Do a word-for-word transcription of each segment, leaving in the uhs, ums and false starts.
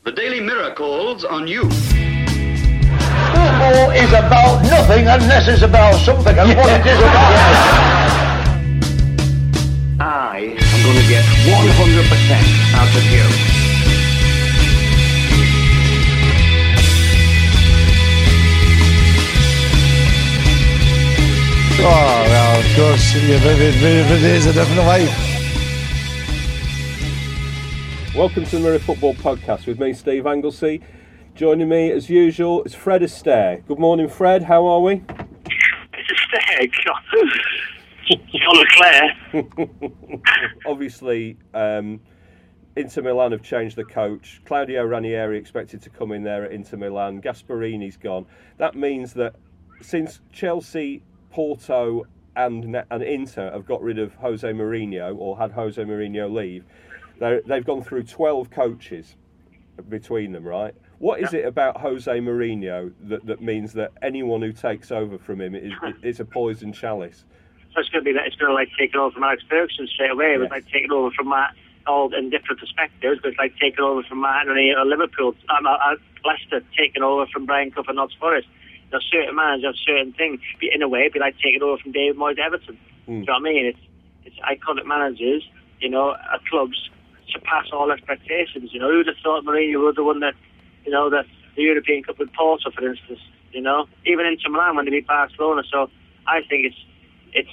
The Daily Mirror calls on you. Football is about nothing unless it's about something, and what it is about. I am going to get one hundred percent out of you. Oh, well, of course, it is a different life. Welcome to the Mirror Football Podcast with me, Steve Anglesey. Joining me, as usual, is Fred Astaire. Good morning, Fred. How are we? Astaire? John Leclerc. Obviously, um, Inter Milan have changed the coach. Claudio Ranieri expected to come in there at Inter Milan. Gasparini's gone. That means that since Chelsea, Porto and, and Inter have got rid of Jose Mourinho, or had Jose Mourinho leave, they've gone through twelve coaches between them, right? What is it about Jose Mourinho that, that means that anyone who takes over from him is, is a poison chalice? So it's going to be that it's going to like taking over from Alex Ferguson straight away. It was Yes. like taking over from Matt, all in different perspectives. But it's like taking over from Matt Henry or Liverpool, um, uh, Leicester taking over from Brian Clough and Notts Forest. There's certain managers have certain things. In a way, it'd be like taking over from David Moyes at Everton. Mm. Do you know what I mean? It's it's iconic managers, you know, at clubs surpass all expectations. You know, who would have thought Mourinho would have won the, you know, the, the European Cup with Porto, for instance. You know, even Inter Milan when they beat Barcelona. So I think it's it's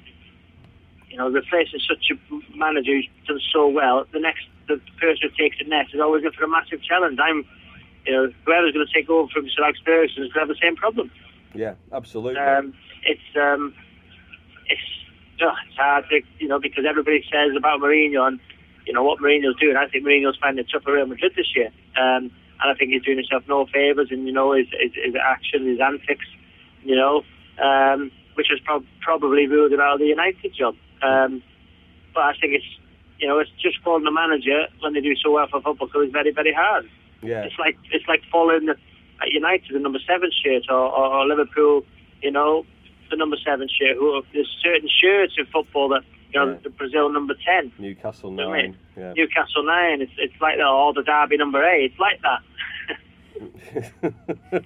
you know, replacing such a manager who's done so well. The next the person who takes it next is always in for a massive challenge. I'm, you know, whoever's going to take over from Sir Alex Ferguson is going to have the same problem. Yeah, absolutely. Um, it's um, it's oh, it's hard to, you know, because everybody says about Mourinho and, you know, what Mourinho's doing. I think Mourinho's finding it tough for Real Madrid this year. Um, and I think he's doing himself no favours in, you know, his, his, his action, his antics, you know, um, which has prob- probably ruled him out of the United job. Um, but I think it's, you know, it's just falling the manager when they do so well for football because it's very, very hard. Yeah. It's like it's like following the, at United the number seven shirt, or, or, or Liverpool, you know, the number seven shirt. Who, there's certain shirts in football that, you know, Yeah. the Brazil number ten. Newcastle You know what I nine. mean? Yeah. Newcastle nine. It's it's like that. Or the Derby number eight. It's like that.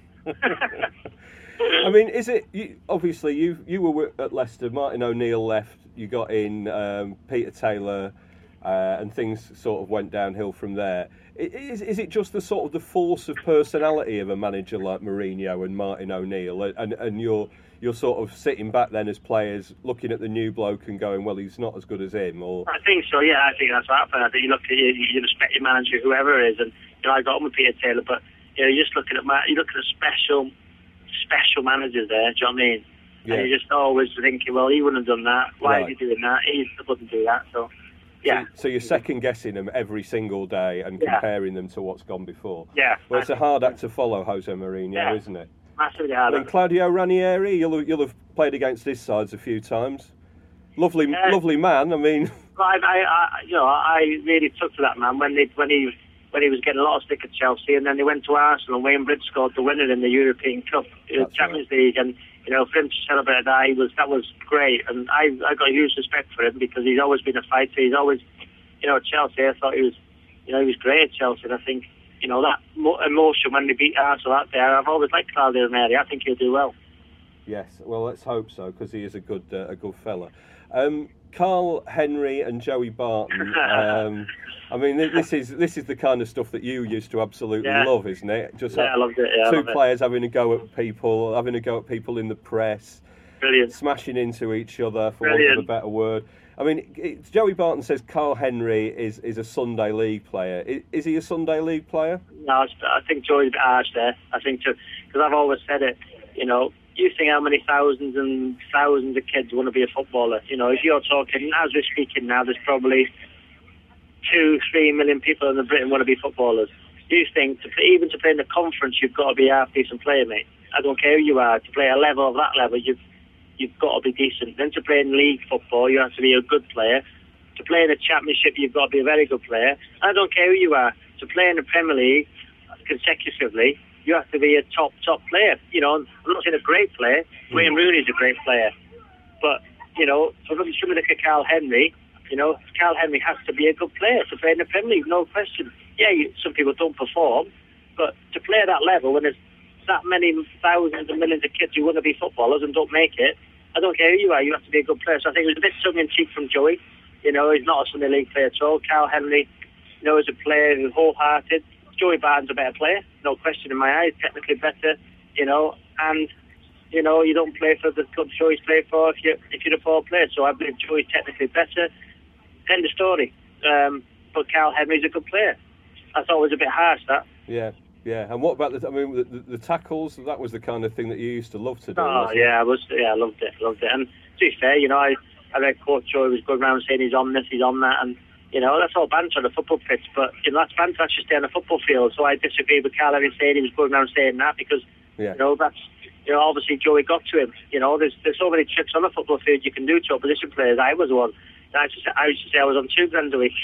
I mean, is it, you, obviously you you were at Leicester, Martin O'Neill left, you got in um, Peter Taylor, uh, and things sort of went downhill from there. I- Is, is it just the sort of the force of personality of a manager like Mourinho and Martin O'Neill, and, and you're you're sort of sitting back then as players looking at the new bloke and going, well, he's not as good as him? Or I think so. Yeah, I think that's what happened. I think you look at you, you respect your manager, whoever it is, and you know I got on with Peter Taylor, but you know you're just looking at ma- you're looking at special special managers there. Do you know what I mean? Yeah. And you're just always thinking, well, he wouldn't have done that. Why Right. is he doing that? He wouldn't do that. So, yeah. So, so you're second guessing them every single day and Yeah. comparing them to what's gone before. Yeah. Well, it's a hard act to follow, Jose Mourinho, Yeah. isn't it? Massively I hard. mean, Claudio Ranieri, you'll you'll have played against his sides a few times. Lovely, Yeah. lovely man. I mean, I, I, I, you know, I really took to that man when they, when he, when he was getting a lot of stick at Chelsea, and then they went to Arsenal, and Wayne Bridge scored the winner in the European Cup, the That's Champions League, and you know, for him to celebrate that, he was that was great, and I, I got huge respect for him because he's always been a fighter. He's always, you know, at Chelsea, I thought he was, you know, he was great at Chelsea, and I think, you know, that mo- emotion when they beat Arsenal out there, I've always liked Claudio Ranieri. I think he'll do well. yes. Well, let's hope so because he is a good uh, a good fella. Um, Carl Henry and Joey Barton. Um, I mean, th- this is this is the kind of stuff that you used to absolutely Yeah. love, isn't it? Just Yeah, ha- I loved it. Yeah, I two loved it. players having a go at people, having a go at people in the press, Brilliant. smashing into each other, for want of a Brilliant. better word. I mean, it, Joey Barton says Carl Henry is, is a Sunday League player. Is, is he a Sunday League player? No, it's- I think Joey's a bit harsh there. I think because I've always said it. You know, you think how many thousands and thousands of kids want to be a footballer. You know, if you're talking as we're speaking now, there's probably two, three million people in Britain want to be footballers. You think to play, even to play in the conference, you've got to be a half decent player, mate. I don't care who you are. To play a level of that level, you've you've got to be decent. Then to play in league football, you have to be a good player. To play in a championship, you've got to be a very good player. I don't care who you are. To play in the Premier League consecutively, you have to be a top, top player. You know, I'm not saying a great player. Wayne Rooney's a great player. But, you know, for somebody like Carl Henry, you know, Carl Henry has to be a good player to play in the Premier League, no question. yeah, you, some people don't perform, but to play at that level when there's that many thousands and millions of kids who want to be footballers and don't make it, I don't care who you are, you have to be a good player. So I think it was a bit tongue-in-cheek from Joey. You know, he's not a Sunday League player at all. Carl Henry, you know, is a player who's wholehearted. Joey Barton's a better player, no question in my eyes, technically better, you know, and, you know, you don't play for the club Joey's played for if, you, if you're a poor player. So I believe Joey's technically better. End of story. Um, but Carl Henry's a good player. I thought it was a bit harsh, that. Yeah. Yeah, and what about the? I mean, the, the, the tackles. That was the kind of thing that you used to love to do. Oh yeah, I was. Yeah, I loved it. Loved it. And to be fair, you know, I, I read Coach Joey was going around saying he's on this, he's on that, and you know, that's all banter on the football pitch. But you know, that's banter actually stay on the football field. So I disagree with Carl Henry saying he was going around saying that because yeah. you know that's you know obviously Joey got to him. You know, there's there's so many tricks on the football field you can do to opposition players. I was one. I used, to say, I used to say I was on two grand a week.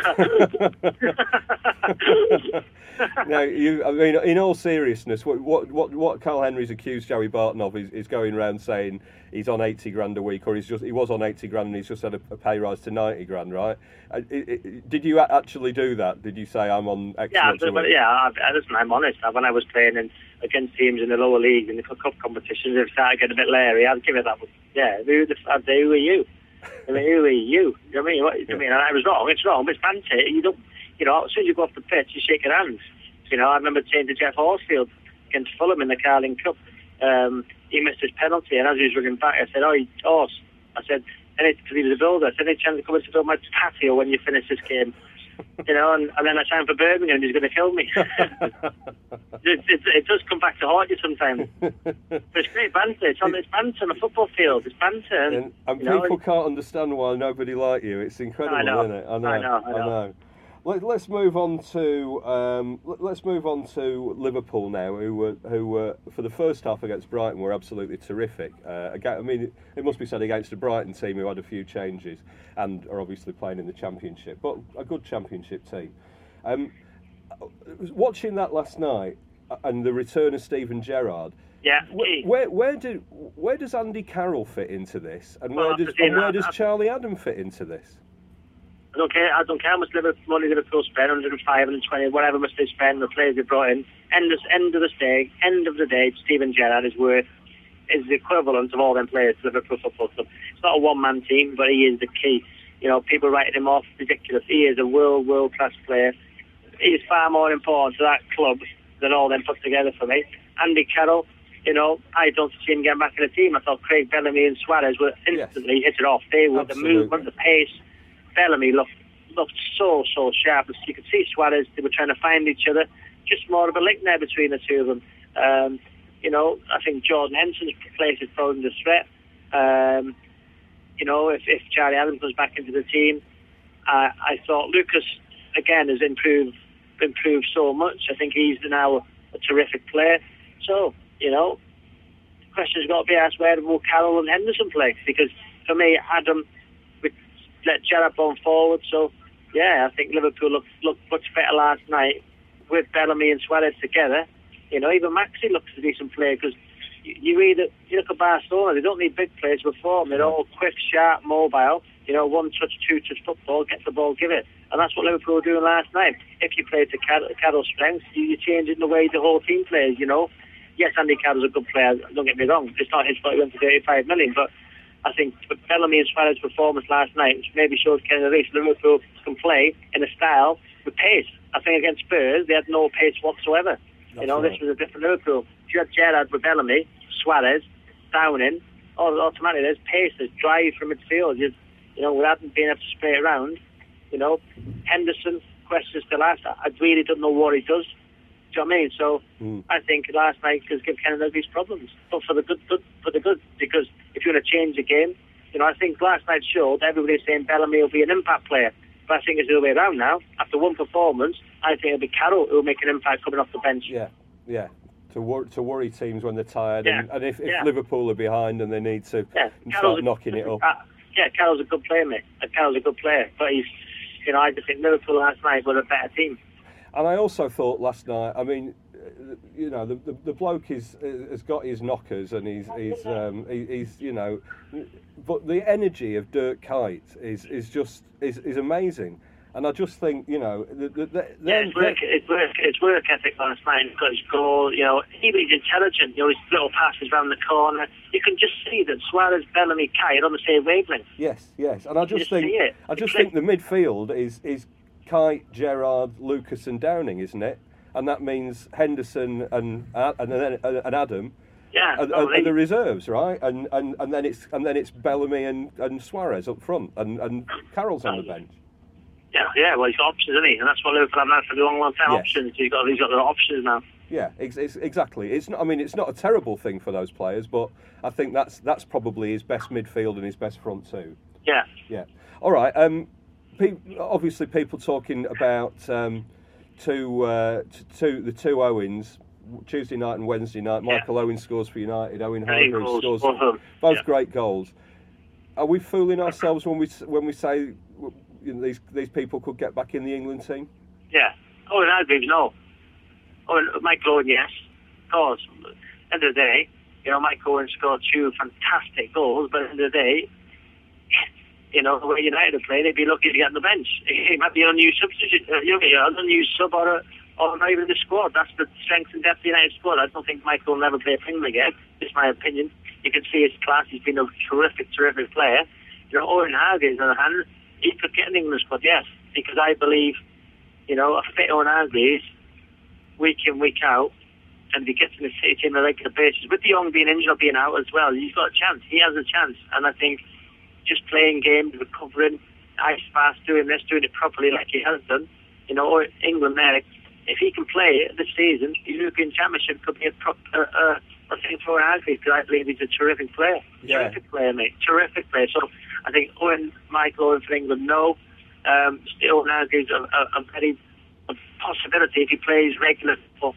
No, you. I mean, in all seriousness, what what what, what Carl Henry's accused Joey Barton of is, is going around saying he's on eighty grand a week, or he's just he was on eighty grand and he's just had a, a pay rise to ninety grand, right? Uh, it, it, did you actually do that? Did you say I'm on X yeah, much a week? Yeah, I, I, listen, I'm honest. When I was playing in, against teams in the lower league in the cup competitions, if it started getting a bit leery, I'd give it that one. Yeah, who the I'd say who are you? I mean, who are you? You know what I mean? What, yeah. I mean, I was wrong. It's wrong. It's banter. You don't, you know, as soon as you go off the pitch, you shake your hands. You know, I remember saying to Jeff Horsfield against Fulham in the Carling Cup, um, he missed his penalty, and as he was running back, I said, "Oh, horse!" I said, "Any because he was a builder." I said, "Any chance to come into my patio when you finish this game?" You know, and, and then I signed for Birmingham, and he's going to kill me. it, it, it does come back to haunt you sometimes. But it's great banter. It's on it's banter on a football field. It's banter. And, and, and you know, people can't understand why nobody like you. It's incredible, I know, isn't it? I know. I know. I know. I know. Let, let's move on to um, let's move on to Liverpool now, who were who were for the first half against Brighton were absolutely terrific. Uh, I mean, it, it must be said against a Brighton team who had a few changes and are obviously playing in the Championship, but a good Championship team. Um, watching that last night and the return of Steven Gerrard. Yeah. Where, where where do where does Andy Carroll fit into this, and well, where does and where does Charlie Adam fit into this? I don't care. I don't care how much Liverpool, money Liverpool spend, one hundred five, one hundred twenty, whatever much they spend, the players they brought in. End of, end of the day, end of the day, Steven Gerrard is worth is the equivalent of all them players to Liverpool Football Club. It's not a one-man team, but he is the key. You know, people writing him off, ridiculous. He is a world, world-class player. He is far more important to that club than all them put together for me. Andy Carroll, you know, I don't see him getting back in the team. I thought Craig Bellamy and Suarez were instantly yes. hit it off. They were Absolutely. the movement, the pace. Bellamy looked looked so, so sharp. You could see Suarez, they were trying to find each other. Just more of a link there between the two of them. Um, you know, I think Jordan Henson's place is probably the threat. Um, you know, if, if Charlie Adam comes back into the team, uh, I thought Lucas, again, has improved improved so much. I think he's now a terrific player. So, you know, the question's got to be asked, where will Carroll and Henderson play? Because for me, Adam let Gerrard on forward. So, yeah, I think Liverpool looked, looked much better last night with Bellamy and Suarez together. You know, even Maxi looks a decent player because you, you read it, you look at Barcelona, they don't need big players to perform. They're all quick, sharp, mobile. You know, one touch, two touch football, get the ball, give it. And that's what Liverpool were doing last night. If you play to Carroll's strengths, you, you're changing the way the whole team plays, you know. Yes, Andy Carroll's a good player, don't get me wrong. It's not his fault he went for thirty-five million, but I think Bellamy and Suarez's performance last night, which maybe shows Ken Reese, Liverpool can play in a style with pace. I think against Spurs, they had no pace whatsoever. That's you know, right. This was a different Liverpool. If you had Gerrard with Bellamy, Suarez, Downing, automatically there's pace, there's drive from midfield. You, you know, without being able to spray it around, you know, Henderson, questions still asked. I really don't know what he does. Do you know what I mean? So mm. I think last night could give Canada these problems, but for the good, good, for the good, because if you want to change the game, you know, I think last night showed everybody's saying Bellamy will be an impact player, but I think it's the other way around now. After one performance, I think it'll be Carroll who will make an impact coming off the bench. Yeah, yeah. To wor- to worry teams when they're tired, yeah. and, and if, if yeah. Liverpool are behind and they need to yeah. start knocking it up. Uh, yeah, Carroll's a good player, mate. Carroll's a good player, but he's, you know, I just think Liverpool last night were a better team. And I also thought last night, I mean, you know, the the, the bloke is has got his knockers and he's he's um, he, he's you know, but the energy of Dirk Kuyt is is just is, is amazing. And I just think, you know, the, the, the, Yeah, it's work, it's work, it's work ethic last night. He's got his goal, you know, even he's intelligent, you know, his little passes round the corner. You can just see that Suarez, Bellamy, Kai are on the same wavelength. Yes, yes. And I just just think, see it. I just It's think the midfield is, is Kai, Gerrard, Lucas and Downing, isn't it? And that means Henderson and and then and Adam Yeah, are, no, are, are they- the reserves, right? And, and and then it's and then it's Bellamy and, and Suarez up front, and, and Carroll's on the bench. Yeah, yeah. Well, he's got options, isn't he? And that's what Liverpool have now for a long, long time. Yes. Options. He's got, he's got the options now. Yeah, ex- ex- exactly. It's not. I mean, it's not a terrible thing for those players, but I think that's that's probably his best midfield and his best front two. Yeah. Yeah. All right. Um, pe- obviously, people talking about um, two, uh, t- two, the two Owens, Tuesday night and Wednesday night. Michael Owen scores for United. Owen Great Hargreaves goals, scores. both of them. Both Yeah. great goals. Are we fooling ourselves when we s- when we say you know, these these people could get back in the England team? Yeah. Oh, and Hargreaves, no. Oh, and Mike Owen, yes. Of course. At the end of the day, you know, Mike Owen scored two fantastic goals, but at the end of the day, you know, the way United are playing, he'd be lucky to get on the bench. He might be an unused substitute, uh, you know, an unused sub or, a, or not even the squad. That's the strength and depth of the United squad. I don't think Michael will never play a England again. It's my opinion. You can see his class. He's been a terrific, terrific player. You know, Owen Hargreaves, on the other hand, he could get an England squad, yes, because I believe, you know, a fit Owen Hargreaves, week in, week out, and if he gets in the City team on a regular basis, with De Jong being injured or being out as well, he's got a chance. He has a chance. And I think just playing games, recovering, ice fast, doing this, doing it properly like he has done, you know, or England there, if he can play this season, the European Championship could be a, pro- a, a, a thing for Hargreaves, because I believe he's a terrific player. Yeah. Terrific player, mate. Terrific player. So I think Owen, Michael Owen for England, no. Um, still, Hargreaves, a, a, a very a possibility if he plays regular football.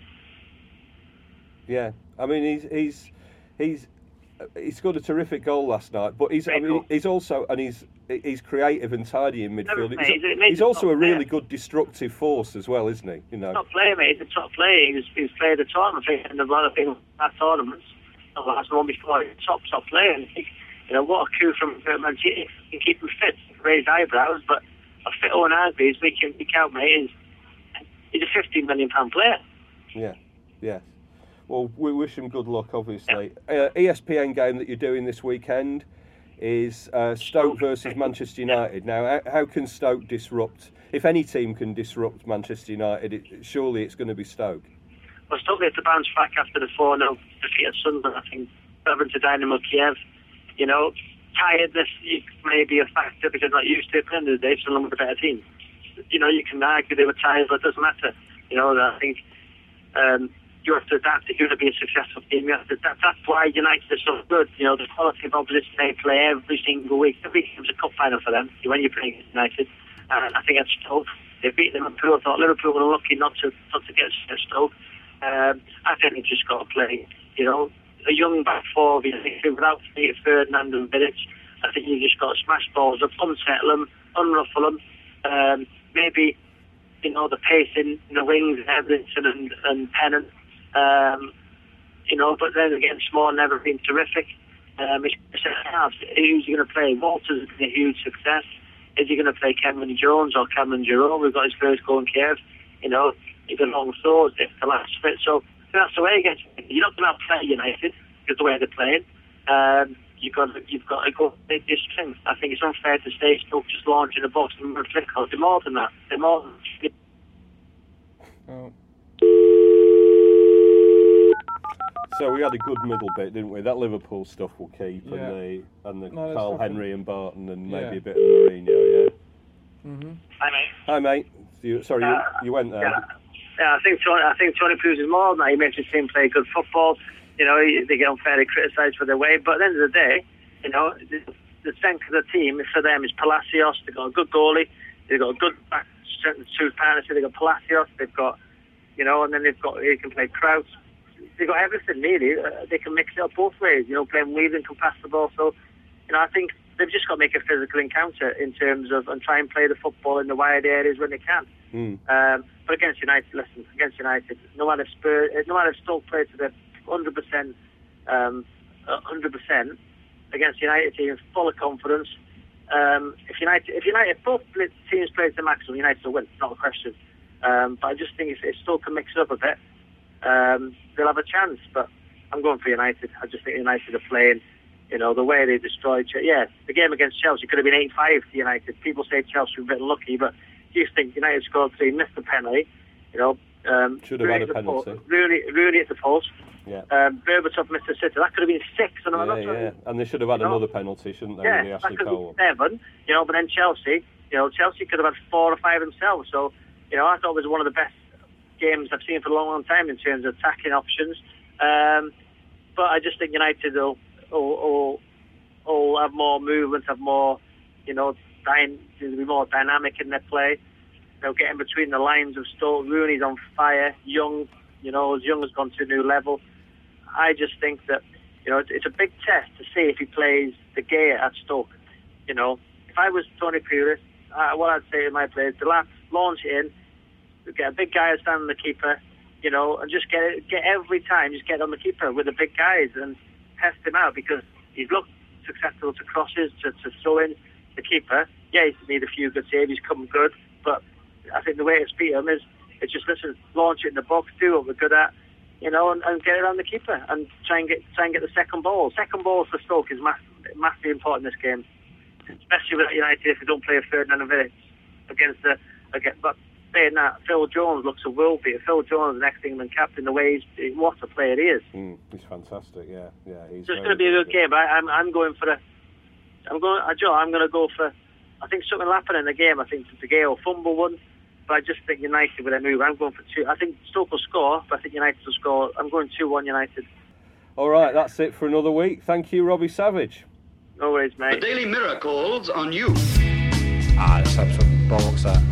Yeah, I mean he's he's he's he scored a terrific goal last night, but he's I Great mean goal. he's also and he's he's creative and tidy in midfield. Mate, He's, he's a- he's also a top player. really good destructive force as well, isn't he? You know. Top player, mate. He's a top player. He's, he's played a tournament, I think, and a lot of people at tournaments. The last one before, he's a top, top player. And he, you know, what a coup from Man City. He can keep him fit, raise eyebrows, but a fit Owen Hargreaves, week in, week out, mate, is he's a fifteen million pound player. Yeah, yeah. Well, we wish him good luck, obviously. Uh, E S P N game that you're doing this weekend is uh, Stoke versus Manchester United. Now, how, how can Stoke disrupt? If any team can disrupt Manchester United, it, surely it's going to be Stoke. Well, Stoke had to bounce back after the four nil defeat at Sunderland, I think, over to Dynamo Kiev. You know, tiredness may be a factor because they're not used to it, but at the end of the day, Sunderland was a better team. You know, you can argue they were tired, but it doesn't matter. You know, I think um, you have to adapt if you're going to be a successful team. You have to adapt. That's why United are so good. You know, the quality of opposition they play every single week. Every game's a cup final for them when you're playing against United. And I think that's Stoke. They beat Liverpool. I thought Liverpool were lucky not to not to get Stoke. Um, I think they just got to play, you know, a young back four, you know, without Ferdinand and Vidic. I think you just got to smash balls up, unsettle them, unruffle them. Um, maybe, you know, the pacing in the wings, Everton and, and Pennant. Um, you know, but then again, Small never been terrific. Um, it's half. Who's he going to play? Walters has been a huge success. Is he going to play Cameron Jones or Cameron Jerome? We've got his first goal in Kiev. You know, he's a long sword, it's the last bit. So that's the way against you're not going to play United because the way they're playing. Um, you've got you've got to go take your strength. I think it's unfair to say Stoke just launching a box and flick out. They're more than that. They're more than Oh. So we had a good middle bit, didn't we? That Liverpool stuff will keep, Yeah. and the and the No, there's Carl nothing- Henry and Barton, and maybe Yeah. a bit of Mourinho. Yeah. Mm-hmm. I mean, Hi, mate. You, sorry, you, Uh, you went there. yeah. Yeah, I think Tony, I think Tony Cruz is more than that. He makes his team play good football. You know, he, they get unfairly criticised for their way, but at the end of the day, you know, the, the strength of the team for them is Palacios. They've got a good goalie. They've got a good back two partnership. They've got Palacios. They've got, you know, and then they've got he can play Kraus. They've got everything really. Uh, they can mix it up both ways. You know, playing Weaving can pass the ball. So, you know, I think they've just got to make a physical encounter in terms of and try and play the football in the wide areas when they can. Mm. Um, but against United, listen, against United, no matter if Spurs, no matter if Stoke play to the one hundred percent, um, one hundred percent against United team, full of confidence. Um, if United, if United, if both teams play to the maximum, United will win. Not a question. Um, but I just think if, if Stoke can mix it up a bit, um, they'll have a chance. But I'm going for United. I just think United are playing, you know, the way they destroyed Chelsea. Yeah, the game against Chelsea could have been eight five to United. People say Chelsea were a bit lucky, but you think United scored three, missed the penalty, you know. Um, Should have had a penalty. Post, really, really at the post. Yeah. Um, Berbatov missed the sitter. That could have been six. And I'm yeah, not yeah. And they should have had you know, another penalty, shouldn't they? Yeah, with the that Ashley could Cole. have been seven. You know, but then Chelsea, you know, Chelsea could have had four or five themselves. So, you know, I thought it was one of the best games I've seen for a long, long time in terms of attacking options. Um, but I just think United will, will, will, will have more movement, have more, you know, dying, to be more dynamic in their play. They'll get in between the lines of Stoke. Rooney's on fire. Young, you know, Young has gone to a new level. I just think that, you know, it's, it's a big test to see if he plays the gear at Stoke. You know, if I was Tony Pulis, uh, what I'd say to my players, the lads launch it in, get a big guy standing the keeper, you know, and just get it, get every time, just get on the keeper with the big guys and test him out because he's looked successful to crosses, to, to throw in the keeper. Yeah, he's made a few good saves, he's come good, but I think the way to beat him is, it's just listen, launch it in the box, do what we're good at, you know, and, and get it on the keeper and try and get try and get the second ball. Second ball for Stoke is mass, massively important in this game, especially with United if they don't play a Ferdinand Vidic against the against. But saying that, Phil Jones looks a world beater. Phil Jones, the next England captain, the way he's what a player he is. Mm, he's fantastic. Yeah, yeah. He's so it's going to be a good game. But I, I'm I'm going for the. I'm going. Uh, Joe, I'm going to go for. I think something will happen in the game. I think De Gea will fumble one. But I just think United with their move. I'm going for two. I think Stoke will score, but I think United will score. I'm going two one United. All right, that's it for another week. Thank you, Robbie Savage. No worries, mate. The Daily Mirror calls on you. Ah, that's absolute bollocks, that.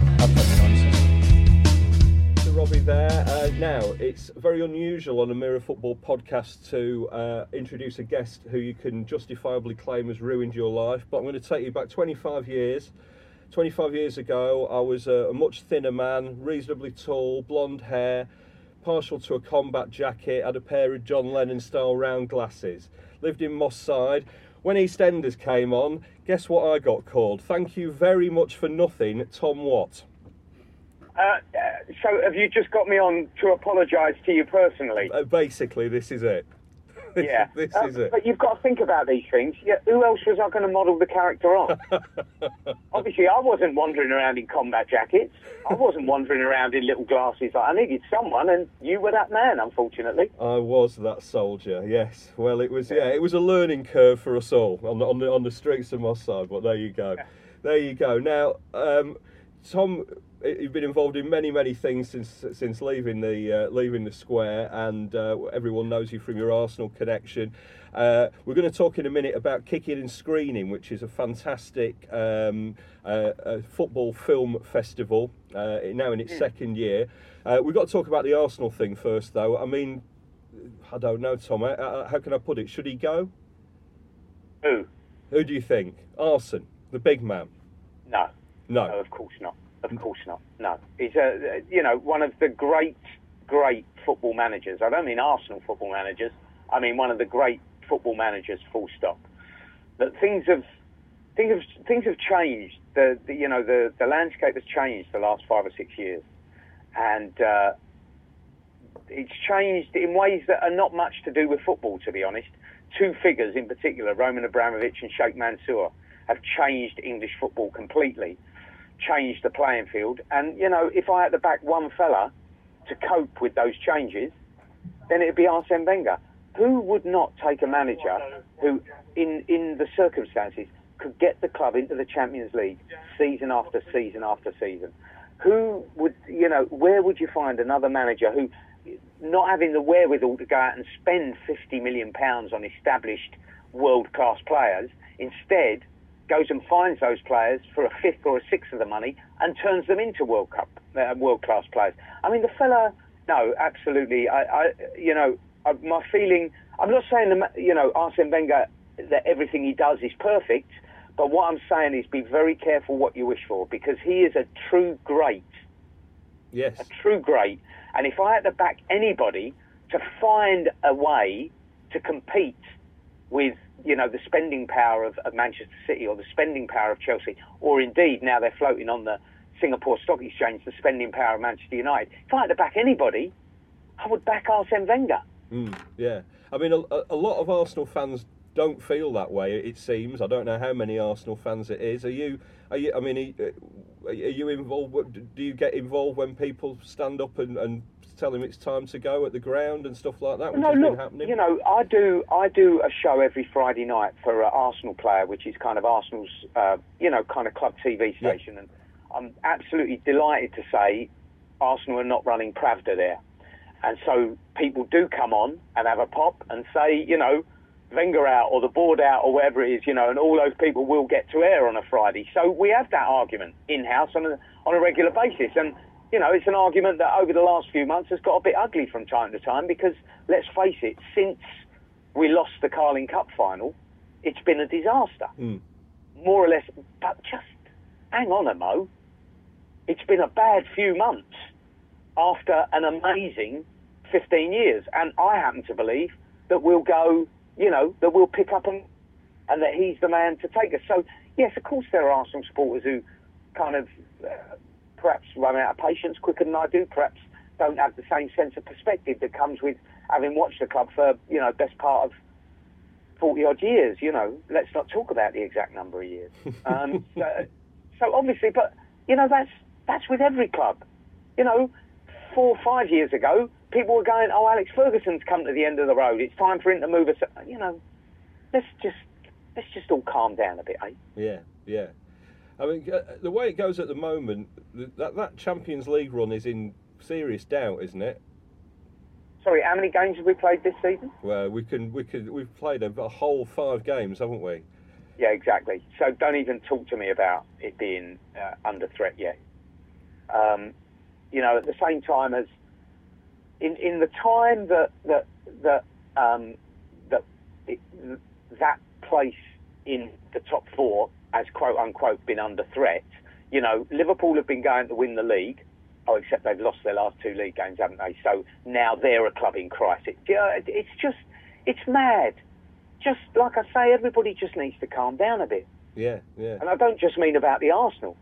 Absolute nonsense. To Robbie there. Uh, now, it's very unusual on a Mirror Football podcast to uh, introduce a guest who you can justifiably claim has ruined your life, but I'm going to take you back twenty-five years. twenty-five years ago, I was a, a much thinner man, reasonably tall, blonde hair, partial to a combat jacket, had a pair of John Lennon-style round glasses, lived in Moss Side. When EastEnders came on, guess what I got called? Thank you very much for nothing, Tom Watt. Uh, uh, so have you just got me on to apologise to you personally? Uh, basically, this is it. This, yeah, this uh, is it. But you've got to think about these things. Yeah, who else was I going to model the character on? Obviously, I wasn't wandering around in combat jackets. I wasn't wandering around in little glasses. I needed someone, and you were that man, unfortunately. I was that soldier. Yes. Well, it was. Yeah, it was a learning curve for us all on the on the, on the streets of Moss Side. But there you go. Yeah. There you go. Now, um, Tom, you've been involved in many, many things since since leaving the uh, leaving the square, and uh, everyone knows you from your Arsenal connection. Uh, we're going to talk in a minute about Kicking and Screening, which is a fantastic um, uh, uh, football film festival, uh, now in its mm. second year. Uh, we've got to talk about the Arsenal thing first, though. I mean, I don't know, Tom. Uh, how can I put it? Should he go? Who? Who do you think? Arsene, the big man. No. No. No, of course not. Of course not. No. He's a, you know, one of the great, great football managers. I don't mean Arsenal football managers. I mean one of the great football managers, full stop. But things have, things have, things have changed. The, the you know, the, the landscape has changed the last five or six years. And uh, it's changed in ways that are not much to do with football, to be honest. Two figures in particular, Roman Abramovich and Sheikh Mansour, have changed English football completely. Changed the playing field, and you know, if I had to back one fella to cope with those changes, then it'd be Arsene Wenger. Who would not take a manager who, in in the circumstances, could get the club into the Champions League season after season after season? Who would, you know, where would you find another manager who, not having the wherewithal to go out and spend fifty million pounds on established world-class players, instead goes and finds those players for a fifth or a sixth of the money and turns them into World Cup, uh, world-class players. I mean, the fella, no, absolutely. I, I you know, I, my feeling, I'm not saying, that, you know, Arsene Wenger, that everything he does is perfect, but what I'm saying is be very careful what you wish for, because he is a true great. Yes. A true great. And if I had to back anybody to find a way to compete with, you know, the spending power of, of Manchester City or the spending power of Chelsea, or indeed now they're floating on the Singapore Stock Exchange, the spending power of Manchester United. If I had to back anybody, I would back Arsene Wenger. Mm, yeah. I mean, a, a lot of Arsenal fans don't feel that way, it seems. I don't know how many Arsenal fans it is. Are you, are you, I mean, are you involved, do you get involved when people stand up and, and tell him it's time to go at the ground and stuff like that, which no, has look, been happening? You know, I do I do a show every Friday night for an Arsenal player, which is kind of Arsenal's, uh, you know, kind of club T V station. Yeah. And I'm absolutely delighted to say Arsenal are not running Pravda there. And so people do come on and have a pop and say, you know, Wenger out or the board out or whatever it is, you know, and all those people will get to air on a Friday. So we have that argument in-house on a, on a regular basis. And, you know, it's an argument that over the last few months has got a bit ugly from time to time because, let's face it, since we lost the Carling Cup final, it's been a disaster. Mm. More or less. But just hang on a mo. It's been a bad few months after an amazing fifteen years. And I happen to believe that we'll go, you know, that we'll pick up and, and that he's the man to take us. So, yes, of course there are Arsenal supporters who kind of uh, perhaps run out of patience quicker than I do, perhaps don't have the same sense of perspective that comes with having watched the club for, you know, best part of forty-odd years, you know. Let's not talk about the exact number of years. Um, so, so obviously, but, you know, that's that's with every club. You know, four or five years ago, people were going, oh, Alex Ferguson's come to the end of the road. It's time for him to move us. You know, let's just let's just all calm down a bit, eh? Yeah, yeah. I mean, uh, the way it goes at the moment, that that Champions League run is in serious doubt, isn't it? Sorry, how many games have we played this season? Well, we can we can we've played a, a whole five games, haven't we? Yeah, exactly. So don't even talk to me about it being uh, under threat yet. Um, you know, at the same time as in in the time that that that um, that it, that place in the top four has quote unquote been under threat. You know, Liverpool have been going to win the league. Oh, except they've lost their last two league games, haven't they? So now they're a club in crisis. It's just, it's mad. Just like I say, everybody just needs to calm down a bit. Yeah, yeah. And I don't just mean about the Arsenal.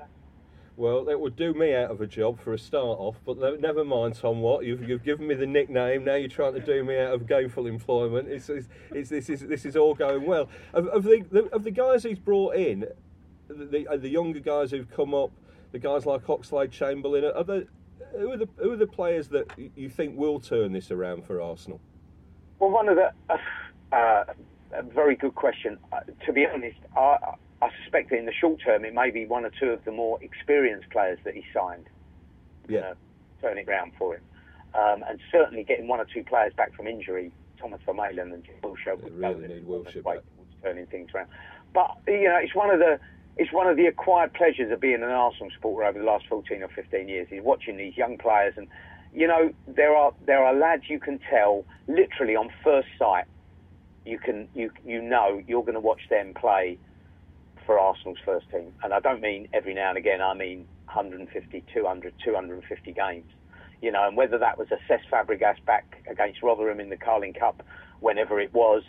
Well, it would do me out of a job for a start off, but never mind, Tom Watt. You've you've given me the nickname. Now you're trying to do me out of gainful employment. It's, it's, it's this is this is all going well. Of, of the, the of the guys he's brought in, the the younger guys who've come up, the guys like Oxlade-Chamberlain, are the who are the who are the players that you think will turn this around for Arsenal? Well, one of the uh, uh, a very good question. Uh, to be honest, I. I suspect that in the short term it may be one or two of the more experienced players that he signed. Yeah. Uh, turn it round for him. Um, and certainly getting one or two players back from injury, Thomas Vermaelen and Wilshere would really need Wilshere back. Turning things around. But, you know, it's one of the it's one of the acquired pleasures of being an Arsenal supporter over the last fourteen or fifteen years is watching these young players. And, you know, there are there are lads you can tell literally on first sight, you can you you know you're going to watch them play for Arsenal's first team. And I don't mean every now and again, I mean one hundred fifty, two hundred, two hundred fifty games. You know, and whether that was a Cesc Fabregas back against Rotherham in the Carling Cup, whenever it was,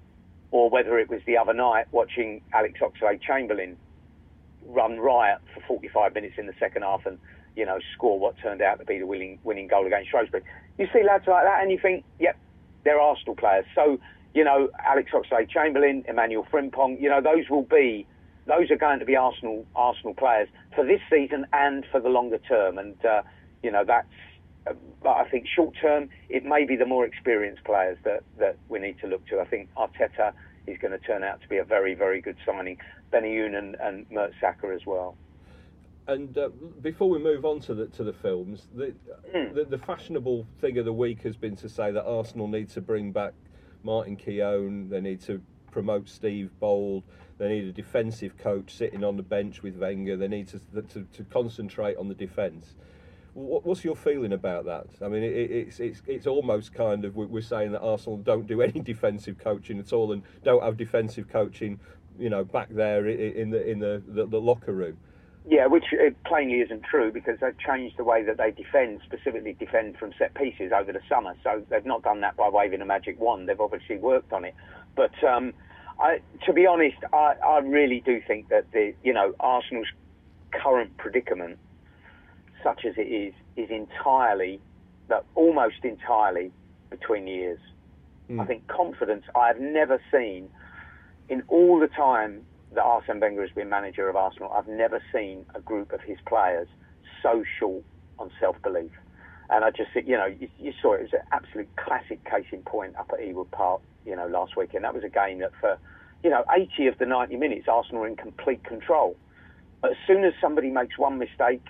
or whether it was the other night watching Alex Oxlade-Chamberlain run riot for forty-five minutes in the second half and, you know, score what turned out to be the winning, winning goal against Shrewsbury. You see lads like that and you think, yep, they're Arsenal players. So, you know, Alex Oxlade-Chamberlain, Emmanuel Frimpong, you know, those will be Those are going to be Arsenal Arsenal players for this season and for the longer term. And, uh, you know, that's, uh, I think short term, it may be the more experienced players that, that we need to look to. I think Arteta is going to turn out to be a very, very good signing. Benayoun and, and Mertesacker as well. And uh, before we move on to the to the films, the, mm. the the fashionable thing of the week has been to say that Arsenal need to bring back Martin Keown, they need to promote Steve Bold, they need a defensive coach sitting on the bench with Wenger, they need to to, to concentrate on the defence. What, what's your feeling about that? I mean, it, it's it's it's almost kind of, we're saying that Arsenal don't do any defensive coaching at all and don't have defensive coaching, you know, back there in the in the, the, the locker room. Yeah, which uh, plainly isn't true because they've changed the way that they defend, specifically defend from set pieces over the summer. So they've not done that by waving a magic wand. They've obviously worked on it. But um, I, to be honest, I, I really do think that the you know Arsenal's current predicament, such as it is, is entirely, that almost entirely between the ears. Mm. I think confidence. I've never seen in all the time that Arsene Wenger has been manager of Arsenal, I've never seen a group of his players so short on self-belief. And I just think, you know, you, you saw it, it was an absolute classic case in point up at Ewood Park, you know, last week. And that was a game that for, you know, eighty of the ninety minutes, Arsenal were in complete control. But as soon as somebody makes one mistake,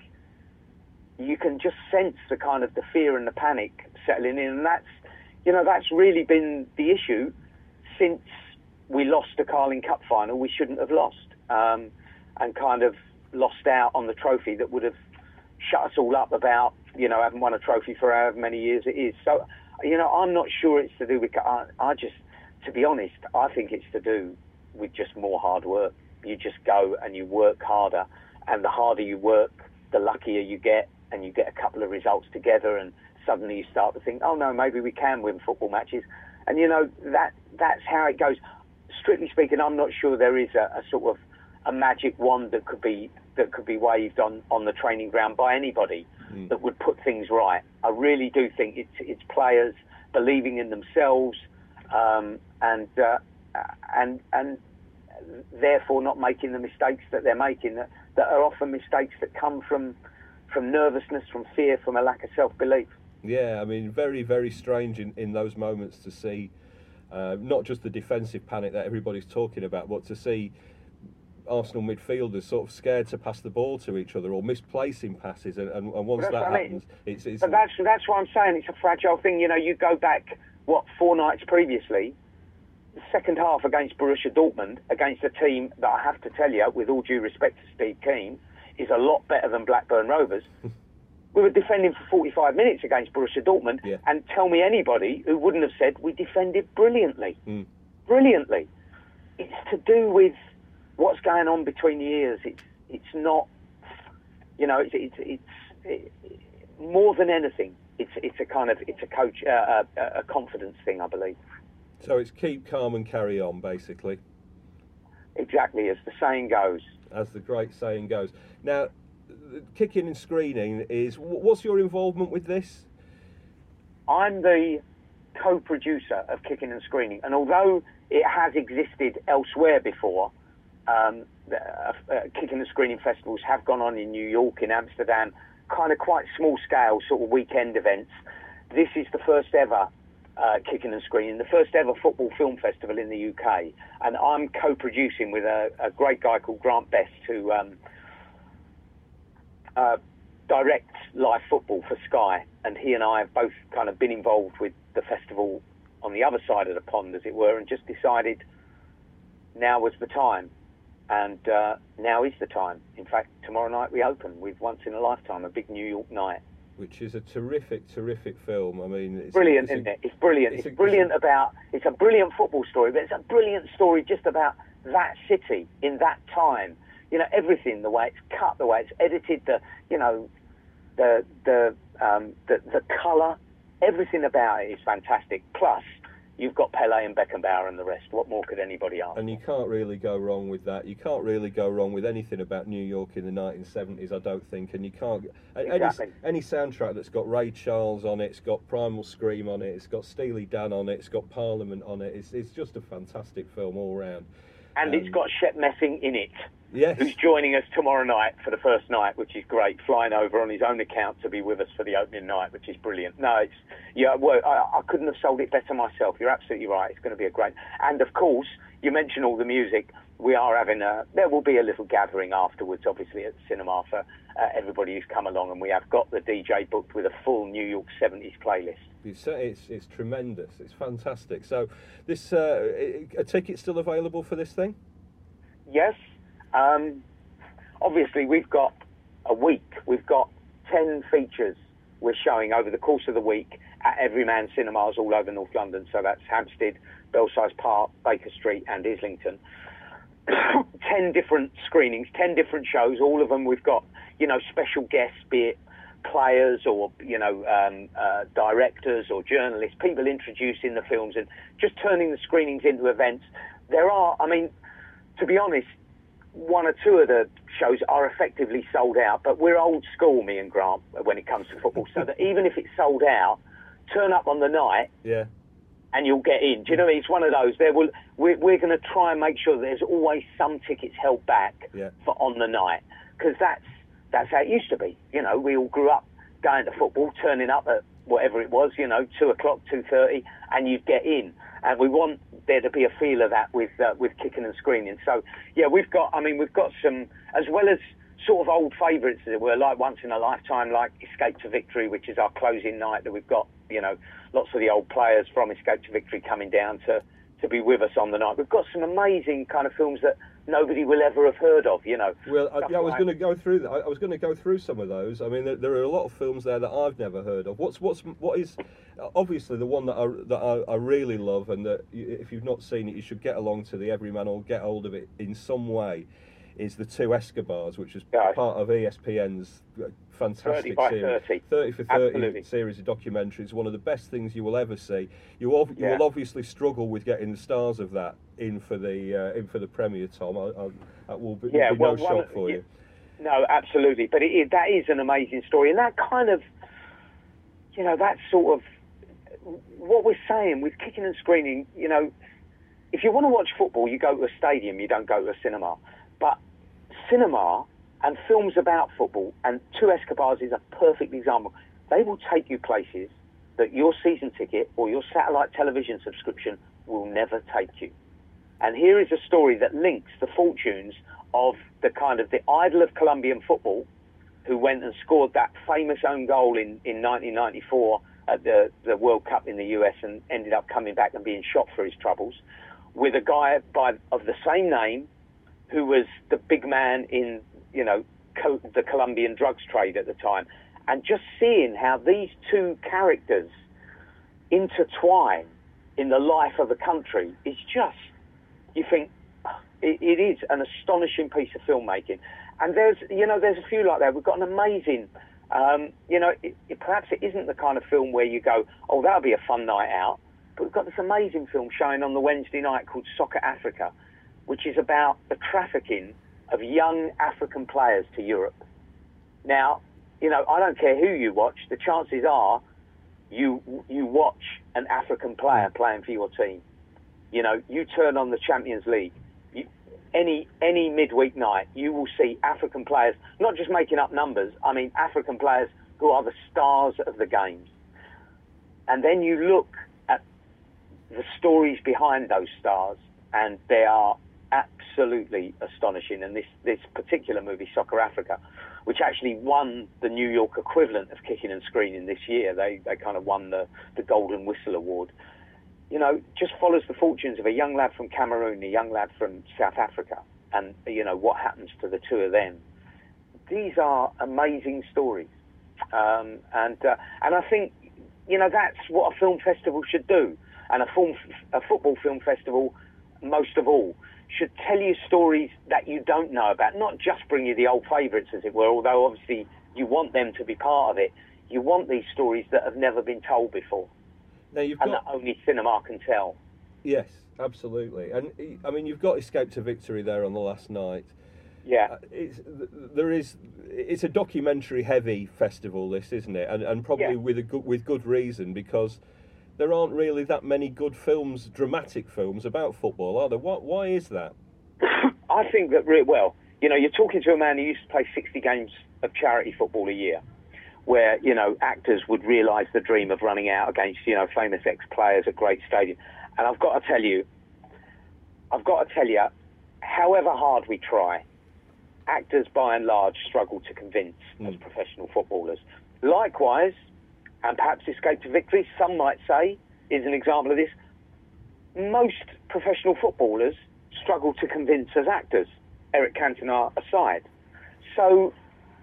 you can just sense the kind of the fear and the panic settling in. And that's, you know, that's really been the issue since we lost the Carling Cup final we shouldn't have lost, um, and kind of lost out on the trophy that would have shut us all up about, you know, haven't won a trophy for however many years it is. So, you know, I'm not sure it's to do with, I, I just, to be honest, I think it's to do with just more hard work. You just go and you work harder, and the harder you work, the luckier you get, and you get a couple of results together, and suddenly you start to think, oh no, maybe we can win football matches. And, you know, that that's how it goes. Strictly speaking, I'm not sure there is a, a sort of a magic wand that could be that could be waved on, on the training ground by anybody mm. that would put things right. I really do think it's it's players believing in themselves, um, and uh, and and therefore not making the mistakes that they're making, that, that are often mistakes that come from from nervousness, from fear, from a lack of self-belief. Yeah, I mean, very very strange in, in those moments to see. Uh, not just the defensive panic that everybody's talking about, but to see Arsenal midfielders sort of scared to pass the ball to each other or misplacing passes, and, and, and once that happens, it's, it's... But that's, that's why I'm saying it's a fragile thing. You know, you go back, what, four nights previously, the second half against Borussia Dortmund, against a team that I have to tell you, with all due respect to Steve Keane, is a lot better than Blackburn Rovers. We were defending for forty-five minutes against Borussia Dortmund, yeah. and tell me anybody who wouldn't have said we defended brilliantly. Mm. Brilliantly. It's to do with what's going on between the ears. It's it's not, you know, it's it's, it's it, more than anything. It's it's a kind of it's a coach uh, a, a confidence thing, I believe. So it's keep calm and carry on, basically. Exactly, as the saying goes. As the great saying goes. Now, Kicking and Screening is, what's your involvement with this? I'm the co-producer of Kicking and Screening, and although it has existed elsewhere before, um, uh, uh, Kicking and Screening festivals have gone on in New York, in Amsterdam, kind of quite small scale sort of weekend events. This is the first ever uh, Kicking and Screening, the first ever football film festival in the U K, and I'm co-producing with a, a great guy called Grant Best, who um, uh, directs live football for Sky, and he and I have both kind of been involved with the festival on the other side of the pond, as it were, and just decided now was the time. And uh, now is the time. In fact, tomorrow night we open with Once in a Lifetime, a big New York night. Which is a terrific, terrific film. I mean, it's brilliant, a, it's isn't a, it? It's brilliant. It's, it's a, brilliant it's a, about. It's a brilliant football story, but it's a brilliant story just about that city in that time. You know, everything, the way it's cut, the way it's edited, the you know, the the um, the, the colour, everything about it is fantastic. Plus, you've got Pele and Beckenbauer and the rest. What more could anybody ask? And you can't really go wrong with that. You can't really go wrong with anything about New York in the nineteen seventies, I don't think. And you can't... Exactly. Any, any soundtrack that's got Ray Charles on it, it's got Primal Scream on it, it's got Steely Dan on it, it's got Parliament on it. It's, it's just a fantastic film all round. And um, it's got Shep Messing in it. Yes. Who's joining us tomorrow night for the first night, which is great, flying over on his own account to be with us for the opening night, which is brilliant. No, it's, yeah, well, I, I couldn't have sold it better myself. You're absolutely right. It's going to be a great, and of course, you mentioned all the music. We are having a, there will be a little gathering afterwards, obviously, at the cinema for uh, everybody who's come along, and we have got the D J booked with a full New York seventies playlist. It's, it's, it's tremendous. It's fantastic. So, this, uh, a ticket still available for this thing? Yes. Um, obviously, we've got a week. We've got ten features we're showing over the course of the week at Everyman Cinemas all over North London. So that's Hampstead, Belsize Park, Baker Street and Islington. ten different screenings, ten different shows. All of them we've got, you know, special guests, be it players or, you know, um, uh, directors or journalists, people introducing the films and just turning the screenings into events. There are, I mean, to be honest, one or two of the shows are effectively sold out, but we're old school, me and Grant, when it comes to football, so that even if it's sold out, turn up on the night, yeah, and you'll get in. Do you know what I mean? It's one of those. There will we're, we're going to try and make sure there's always some tickets held back yeah. for on the night, because that's that's how it used to be. You know, we all grew up going to football, turning up at whatever it was, you know, two o'clock, two thirty, and you'd get in. And we want there to be a feel of that with uh, with kicking and screening. So yeah, we've got. I mean, we've got some, as well as sort of old favourites that were like once in a lifetime, like Escape to Victory, which is our closing night. That we've got, you know, lots of the old players from Escape to Victory coming down to to be with us on the night. We've got some amazing kind of films that nobody will ever have heard of, you know. Well, I, yeah, I was like, going to go through that. I, I was going to go through some of those. I mean, there, there are a lot of films there that I've never heard of. What's what's what is obviously the one that I that I, I really love, and that you, if you've not seen it, you should get along to the Everyman or get hold of it in some way. Is the Two Escobars, which is yeah. part of E S P N's fantastic thirty by series, thirty. thirty for thirty Absolutely. series of documentaries. One of the best things you will ever see. You ov- you yeah. will obviously struggle with getting the stars of that in for the uh, in for the premiere, Tom. I, I, that will be, yeah, will be well, no one, shock for you. you. No, absolutely. But it, it, that is an amazing story, and that kind of, you know, that sort of what we're saying with kicking and screening. You know, if you want to watch football, you go to a stadium. You don't go to a cinema. But cinema and films about football, and Two Escobars is a perfect example. They will take you places that your season ticket or your satellite television subscription will never take you. And here is a story that links the fortunes of the kind of the idol of Colombian football, who went and scored that famous own goal in, in nineteen ninety-four at the, the World Cup in the U S and ended up coming back and being shot for his troubles, with a guy by of the same name who was the big man in, you know, co- the Colombian drugs trade at the time. And just seeing how these two characters intertwine in the life of a country is just, you think, it, it is an astonishing piece of filmmaking. And there's, you know, there's a few like that. We've got an amazing, um, you know, it, it, perhaps it isn't the kind of film where you go, oh, that'll be a fun night out. But we've got this amazing film showing on the Wednesday night called Soccer Africa, which is about the trafficking of young African players to Europe. Now, you know, I don't care who you watch. The chances are you you watch an African player playing for your team. You know, you turn on the Champions League. You, any any midweek night, you will see African players, not just making up numbers, I mean African players who are the stars of the games. And then you look at the stories behind those stars, and they are absolutely astonishing. And this, this particular movie, Soccer Africa, which actually won the New York equivalent of Kicking and Screening this year, they they kind of won the, the Golden Whistle Award, you know, just follows the fortunes of a young lad from Cameroon, a young lad from South Africa, and, you know, what happens to the two of them. These are amazing stories. Um, and uh, and I think, you know, that's what a film festival should do. And a, film, a football film festival, most of all, should tell you stories that you don't know about, not just bring you the old favourites, as it were, although obviously you want them to be part of it. You want these stories that have never been told before, now you've and got, that only cinema can tell. Yes, absolutely. And, I mean, you've got Escape to Victory there on the last night. Yeah. Uh, it's, there is, it's a documentary-heavy festival, this, isn't it? And, and probably Yeah. with, a good, with good reason, because there aren't really that many good films, dramatic films about football, are there? Why, why is that? I think that, re- well, you know, you're talking to a man who used to play sixty games of charity football a year, where, you know, actors would realise the dream of running out against, you know, famous ex-players at great stadium. And I've got to tell you, I've got to tell you, however hard we try, actors by and large struggle to convince mm. as professional footballers. Likewise, and perhaps Escape to Victory, some might say, is an example of this, most professional footballers struggle to convince as actors, Eric Cantona aside. So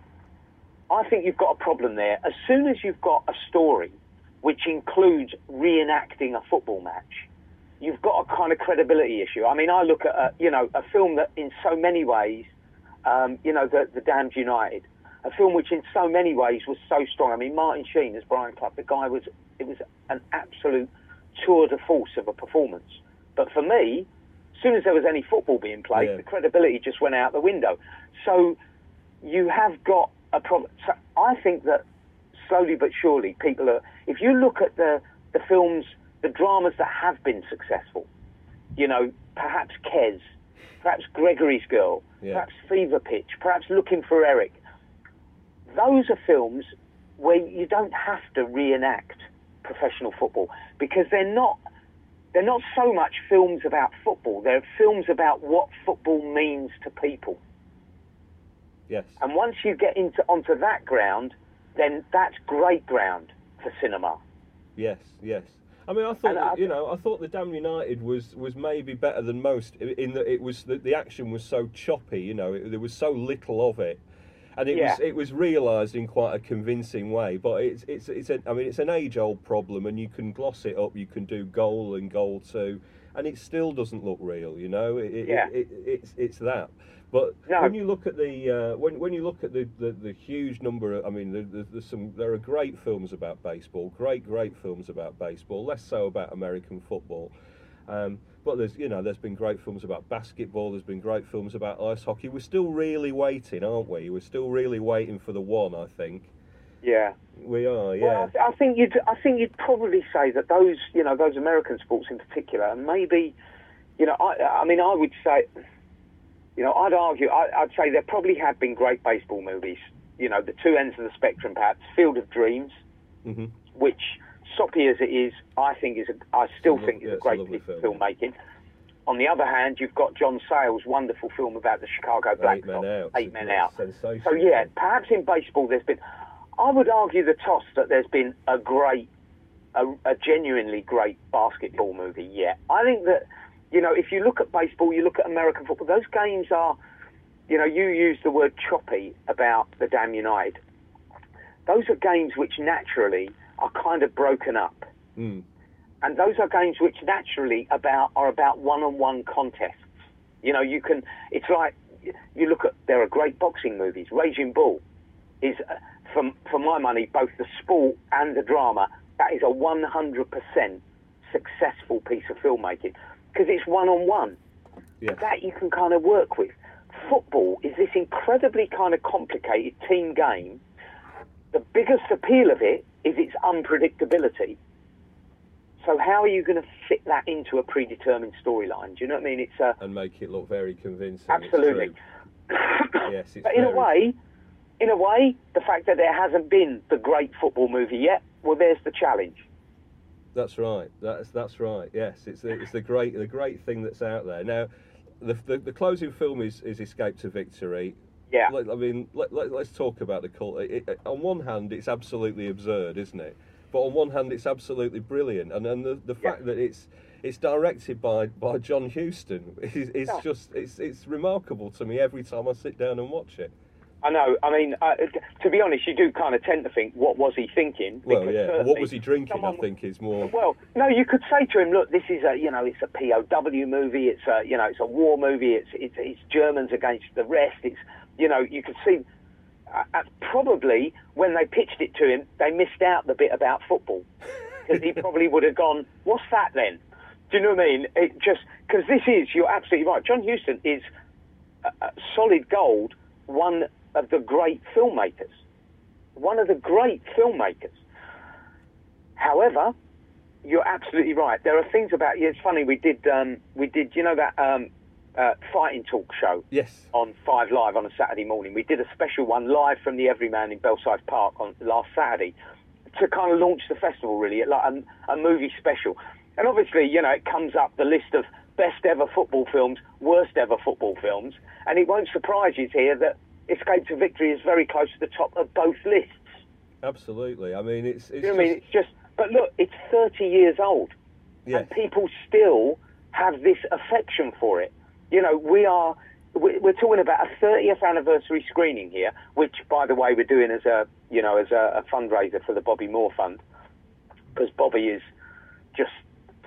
I think you've got a problem there. As soon as you've got a story which includes reenacting a football match, you've got a kind of credibility issue. I mean, I look at a, you know a film that in so many ways, um, you know, the, the Damned United, a film which in so many ways was so strong. I mean, Martin Sheen as Brian Clough, the guy was it was an absolute tour de force of a performance. But for me, as soon as there was any football being played, yeah. the credibility just went out the window. So you have got a problem. So I think that slowly but surely, people are. If you look at the the films, the dramas that have been successful, you know, perhaps Kes, perhaps Gregory's Girl, yeah. perhaps Fever Pitch, perhaps Looking for Eric. Those are films where you don't have to reenact professional football because they're not. They're not so much films about football. They're films about what football means to people. Yes. And once you get into onto that ground, then that's great ground for cinema. Yes, yes. I mean, I thought I, you know, I thought the Damned United was, was maybe better than most in that it was the, the action was so choppy. You know, it, there was so little of it, and it yeah. was it was realised in quite a convincing way. But it's it's it's a, I mean, it's an age old problem, and you can gloss it up. You can do goal and goal two, and it still doesn't look real. You know, it, yeah. it, it, it's it's that. But no. when you look at the uh, when when you look at the, the, the huge number of, I mean, there, there, there's some there are great films about baseball, great great films about baseball, less so about American football. Um, but there's you know there's been great films about basketball. There's been great films about ice hockey. We're still really waiting, aren't we? We're still really waiting for the one. I think. Yeah. We are. Yeah. Well, I, I think you'd I think you'd probably say that those you know those American sports in particular, and maybe you know I I mean I would say. You know, I'd argue, I, I'd say there probably have been great baseball movies. You know, the two ends of the spectrum, perhaps. Field of Dreams, mm-hmm. which, soppy as it is, I think is a, I still it's think a, is yeah, a great a piece film, of filmmaking. On the other hand, you've got John Sayles' wonderful film about the Chicago Black Eight Men Out. Eight Men Out. Sensational. So yeah, perhaps in baseball there's been. I would argue the toss that there's been a great, a, a genuinely great basketball movie. Yeah, I think that. You know, if you look at baseball, you look at American football, those games are, you know, you use the word choppy about the Damned United. Those are games which naturally are kind of broken up. Mm. And those are games which naturally about are about one-on-one contests. You know, you can, it's like, you look at, there are great boxing movies. Raging Bull is, uh, for, for my money, both the sport and the drama, that is a one hundred percent successful piece of filmmaking. Because it's one-on-one. Yes. That you can kind of work with. Football is this incredibly kind of complicated team game. The biggest appeal of it is its unpredictability. So how are you going to fit that into a predetermined storyline? Do you know what I mean? It's a, and make it look very convincing. Absolutely. Yes, it's but in very... a way, in a way, the fact that there hasn't been the great football movie yet, well, there's the challenge. That's right. That's that's right. Yes, it's the, it's the great the great thing that's out there now. The the, the closing film is, is Escape to Victory. Yeah. I mean, let, let, let's talk about the cult. It, it, on one hand, it's absolutely absurd, isn't it? But on one hand, it's absolutely brilliant, and and the, the fact yeah. that it's it's directed by, by John Huston is is yeah. just it's it's remarkable to me every time I sit down and watch it. I know. I mean, uh, to be honest, you do kind of tend to think, what was he thinking? Well, yeah. What was he drinking? someone, I think is more. Well, no, you could say to him, look, this is a, you know, it's a P O W movie. It's a, you know, it's a war movie. It's it's, it's Germans against the rest. It's, you know, you could see. Uh, probably when they pitched it to him, they missed out the bit about football because he probably would have gone, what's that then? Do you know what I mean? It just because this is, you're absolutely right. John Huston is a, a solid gold. One of the great filmmakers, one of the great filmmakers. However, you're absolutely right. There are things about you. It's funny. We did, um, we did. You know that um, uh, fighting talk show? Yes. On Five Live on a Saturday morning. We did a special one live from the Everyman in Belsize Park on last Saturday to kind of launch the festival. Really, like a, a movie special. And obviously, you know, it comes up the list of best ever football films, worst ever football films, and it won't surprise you to hear that Escape to Victory is very close to the top of both lists. Absolutely. I mean, it's. it's you know just... what I mean? It's just. But look, it's thirty years old, yes. and people still have this affection for it. You know, we are. We're talking about a thirtieth anniversary screening here, which, by the way, we're doing as a, you know, as a, a fundraiser for the Bobby Moore Fund, because Bobby is just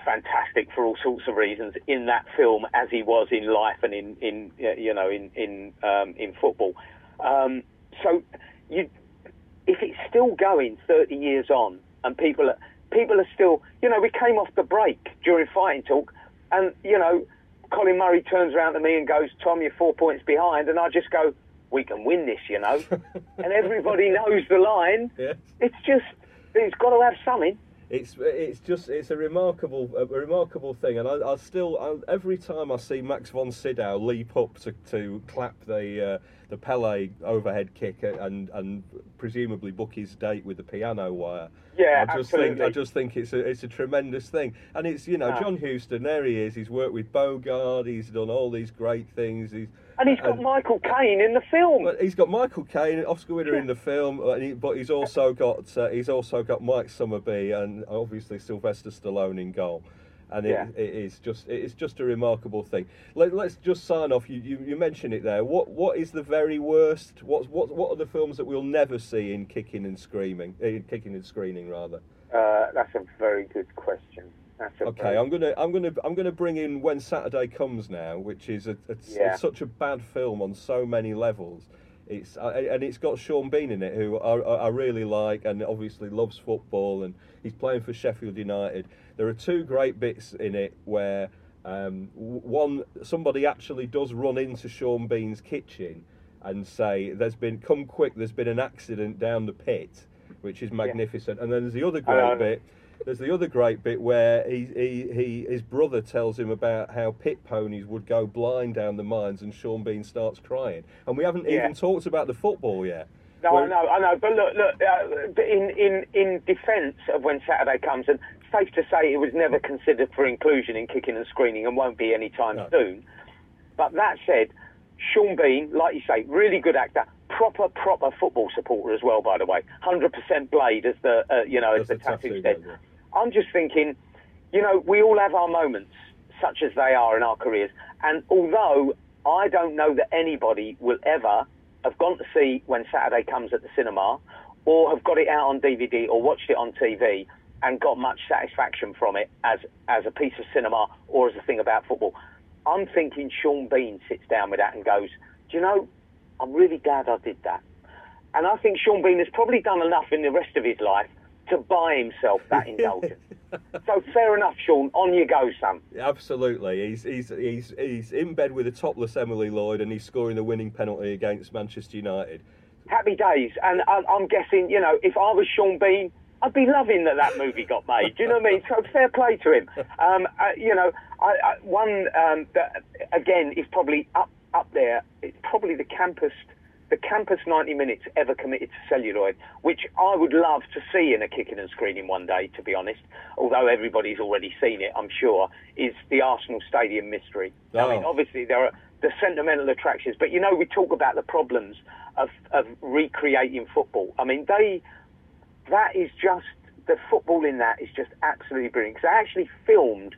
fantastic for all sorts of reasons in that film, as he was in life and in, in you know, in in um, in football. Um, so, you, if it's still going thirty years on, and people are, people are still, you know, we came off the break during Fighting Talk, and you know, Colin Murray turns around to me and goes, "Tom, you're four points behind," and I just go, "We can win this," you know, and everybody knows the line. Yes. It's just, it's got to have something. It's it's just it's a remarkable a remarkable thing, and I, I still I, every time I see Max von Sydow leap up to, to clap the uh, the Pele overhead kick and and presumably book his date with the piano wire. Yeah, I just absolutely. think I just think it's a it's a tremendous thing, and it's you know No. John Huston, there he is. He's worked with Bogart. He's done all these great things. He's And he's got and- Michael Caine in the film. Well, he's got Michael Caine, Oscar winner in the film, and he- but he's also got uh, he's also got Mike Summerbee and obviously Sylvester Stallone in goal, and it, Yeah. it is just it is just a remarkable thing. Let, let's just sign off. You, you you mentioned it there. What what is the very worst? What what what are the films that we'll never see in Kicking and Screaming? In Kicking and Screening rather. Uh, that's a very good question. That's a Okay, very- I'm gonna, I'm gonna, I'm gonna bring in When Saturday Comes now, which is a, it's, Yeah. it's such a bad film on so many levels. It's uh, and it's got Sean Bean in it, who I, I I really like, and obviously loves football, and he's playing for Sheffield United. There are two great bits in it where um, w- one somebody actually does run into Sean Bean's kitchen and say, "There's been come quick, there's been an accident down the pit," which is magnificent. And then there's the other I know. great bit. There's the other great bit where he, he, he, his brother tells him about how pit ponies would go blind down the mines, and Sean Bean starts crying. And we haven't Yeah. even talked about the football yet. No, Where- I know, I know. But look, look. Uh, in in in defence of When Saturday Comes, and safe to say it was never considered for inclusion in Kicking and Screening, and won't be anytime No. soon. But that said, Sean Bean, like you say, really good actor, proper proper football supporter as well. By the way, hundred percent Blade as the uh, you know as As the the tattoo tattoo said. guy, yeah. I'm just thinking, you know, we all have our moments, such as they are in our careers. And although I don't know that anybody will ever have gone to see When Saturday Comes at the cinema, or have got it out on D V D or watched it on T V and got much satisfaction from it as as a piece of cinema or as a thing about football, I'm thinking Sean Bean sits down with that and goes, do you know, I'm really glad I did that. And I think Sean Bean has probably done enough in the rest of his life to buy himself that indulgence. So fair enough, Sean. On you go, son. Absolutely, he's he's he's he's in bed with a topless Emily Lloyd, and he's scoring the winning penalty against Manchester United. Happy days. And I'm, I'm guessing, you know, if I was Sean Bean, I'd be loving that that movie got made. Do you know what I mean? So fair play to him. Um, uh, you know, I, I, one um, that again is probably up up there. It's probably the campus. The campus ninety minutes ever committed to celluloid, which I would love to see in a Kicking and Screening one day, to be honest, although everybody's already seen it, I'm sure, is the Arsenal Stadium mystery. Oh. I mean, obviously there are the sentimental attractions, but, you know, we talk about the problems of, of recreating football. I mean, they, that is just, the football in that is just absolutely brilliant. Because I actually filmed,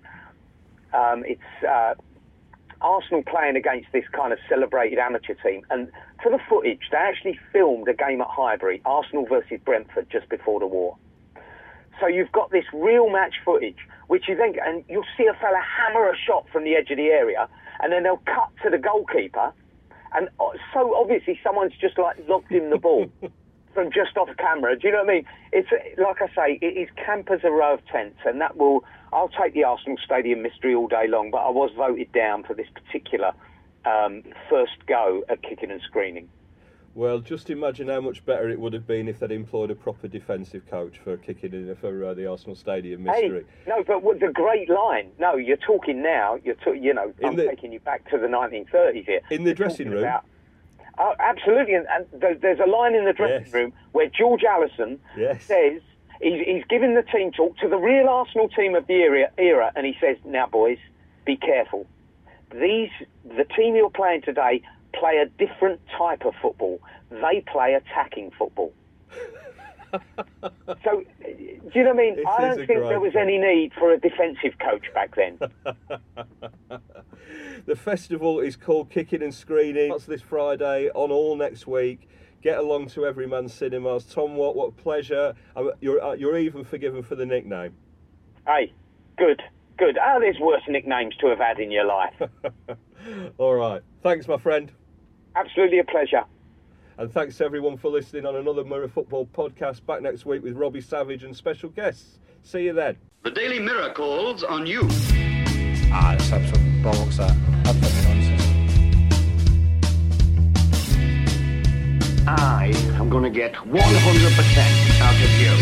um, it's... Uh, Arsenal playing against this kind of celebrated amateur team, and for the footage they actually filmed a game at Highbury, Arsenal versus Brentford, just before the war. So you've got this real match footage, which you then, and you'll see a fella hammer a shot from the edge of the area, and then they'll cut to the goalkeeper, and so obviously someone's just like lobbed him the ball from just off camera. Do you know what I mean? It's like I say, it is camp as a row of tents, and that will. I'll take the Arsenal Stadium mystery all day long, but I was voted down for this particular um, first go at Kicking and Screening. Well, just imagine how much better it would have been if they'd employed a proper defensive coach for kicking in for uh, the Arsenal Stadium mystery. Hey, no, but with the great line. No, you're talking now. You're to, you know, In I'm the- taking you back to the nineteen thirties here. In the You're dressing talking room? about- Oh, absolutely, and, and there- there's a line in the dressing Yes. room where George Allison Yes. says. He's, he's giving the team talk to the real Arsenal team of the era, era, and he says, now, boys, be careful. These, the team you're playing today play a different type of football. They play attacking football. So, do you know what I mean? This I is don't a think great there was film. any need for a defensive coach back then. The festival is called Kicking and Screening. That's this Friday, on all next week. Get along to Everyman Cinemas. Tom Watt, what a pleasure. Uh, You're, uh, you're even forgiven for the nickname. Hey, good. Good. Oh, there's worse nicknames to have had in your life. All right. Thanks, my friend. Absolutely a pleasure. And thanks to everyone for listening on another Mirror Football podcast. Back next week with Robbie Savage and special guests. See you then. The Daily Mirror calls on you. Ah, that's absolute bollocks, that. Absolute nonsense. I am going to get one hundred percent out of you.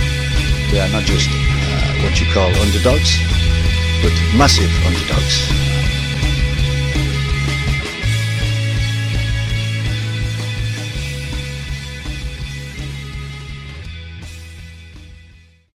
They are not just uh, what you call underdogs, but massive underdogs.